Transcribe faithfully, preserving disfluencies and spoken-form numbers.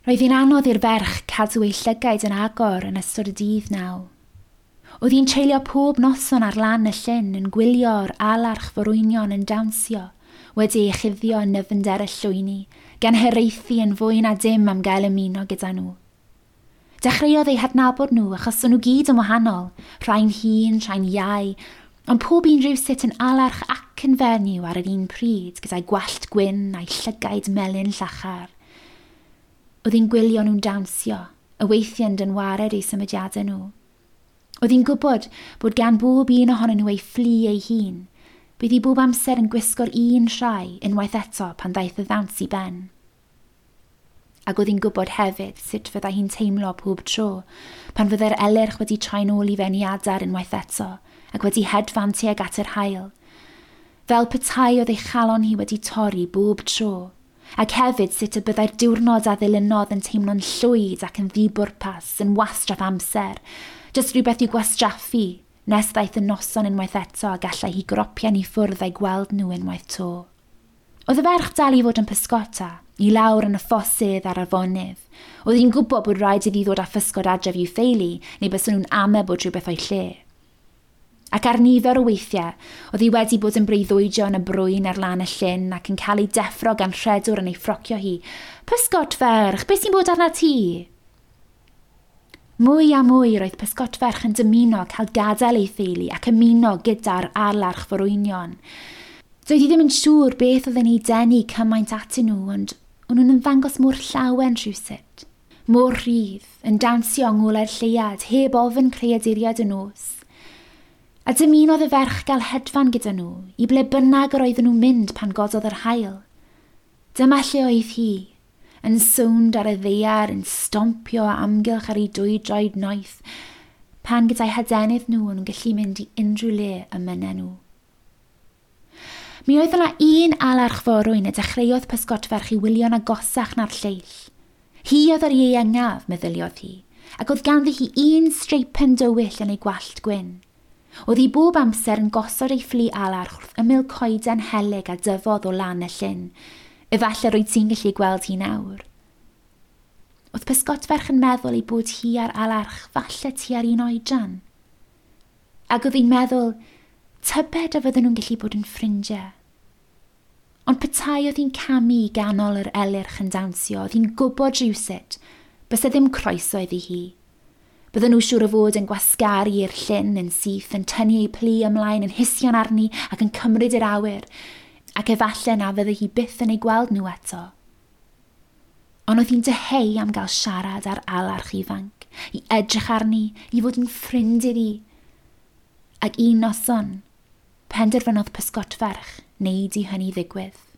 Roedd hi'n anodd i'r ferch cadw ei llygaid yn agor yn ystod y dydd naw. Oedd hi'n treulio pob noson ar lan y llyn yn gwylio'r alarch forwynion yn dawnsio, wedi ei chuddio yn nyfnder y llwyni, gan hyreithi yn fwy na dim am gael ymuno gyda nhw. Dechreuodd ei hadnabod nhw achos o'n nhw gyd yn wahanol, rhain hŷn, rhain iau, ond pob un rhywsut yn alarch ac yn fenyw ar yr un pryd gyda'i gwallt gwyn a'i llygaid melyn llachar. Oedd hi'n gwylio nhw'n dawnsio, y weithiau'n dynwared eu symudiadau nhw. Oedd hi'n gwybod bod gan bob un ohonyn nhw ei fflu ei hun, bydd hi bob amser yn gwisgo'r un rhai unwaith eto pan ddaeth y ddawns i ben. Ac oedd hi'n gwybod hefyd sut fyddai hi'n teimlo pob tro pan fyddai'r elyrch wedi troi nôl i fewn i adar unwaith eto ac wedi hedfan tuag at yr haul. Fel petai oedd ei chalon hi wedi torri bob tro, ac hefyd sut y byddai'r diwrnod a ddilynodd yn teimlo'n llwyd ac yn ddibwrpas, yn wastraff amser, jyst rhywbeth i'w gwastraffu, nes ddaeth y noson unwaith eto a gallai hi gropian i ffwrdd a'i gweld nhw unwaith to. Oedd y ferch dal i fod yn pysgota, i lawr yn y ffosydd ar afonydd. Oedd hi'n gwybod bod rhaid iddi ddod â physgod adref i'w ffeili, neu bys nhw'n ame bod rhywbeth o'i lle. Ac ar nifer o weithiau, oedd hi wedi bod yn breuddwydio yn y brwyn ar lan y llyn ac yn cael ei deffro gan rhedwr yn ei ffrocio hi. Pysgod ferch, beth sy'n bod arna ti? Mwy a mwy roedd pysgod ferch yn dymuno cael gadael ei theulu ac ymuno gyda'r alarch forwynion. Doedd hi ddim yn siŵr beth oedd yn ei denu cymaint atyn nhw, ond o'n nhw'n ymddangos mor llawen rhywsut. Mor rhydd, yn dawnsio yng ngolau'r lleiad, heb ofyn creaduriad y nos. A dymunodd y ferch gael hedfan gyda nhw, i ble bynnag yr oedden nhw'n mynd pan gododd yr haul. Dyma lle oedd hi, yn sownd ar y ddeiar, yn stompio a amgylch ar ei dwy droed noeth, pan gyda'i hadenydd nhw o'n nhw'n gallu mynd i unrhyw le ymynau nhw. Mi oedd yna un alarch forwyn y dechreuodd pysgotferch i wylio'n agosach na'r lleill. Hi oedd yr ieuengaf, meddyliodd hi, ac oedd ganddi hi un streipen dywyll yn ei gwallt gwyn. Oedd hi bob amser yn gosod ei fflu alarch wrth ymyl coeden helig a dyfodd o lan y llyn, efallai roedd ti'n gallu gweld hi nawr. Oedd pysgotferch yn meddwl ei bod hi ar alarch falle tu ar un oedran. Ac oedd hi'n meddwl, tybed a fydden nhw'n gallu bod yn ffrindiau. Ond petai oedd hi'n camu i ganol yr elyrch yn dawnsio, oedd hi'n gwybod rhywsut, bys ddim croeso iddi hi. Bydden nhw siŵr o fod yn gwasgaru i'r llyn yn syth, yn tynnu ei plu ymlaen, yn hisio'n arni ac yn cymryd i'r awyr, ac efallai na fydde hi byth yn ei gweld nhw eto. Ond oedd hi'n deheu am gael siarad ar alarch ifanc, i edrych arni, i fod yn ffrind iddi. Ac un noson, penderfynodd pysgotferch wneud i hynny ddigwydd.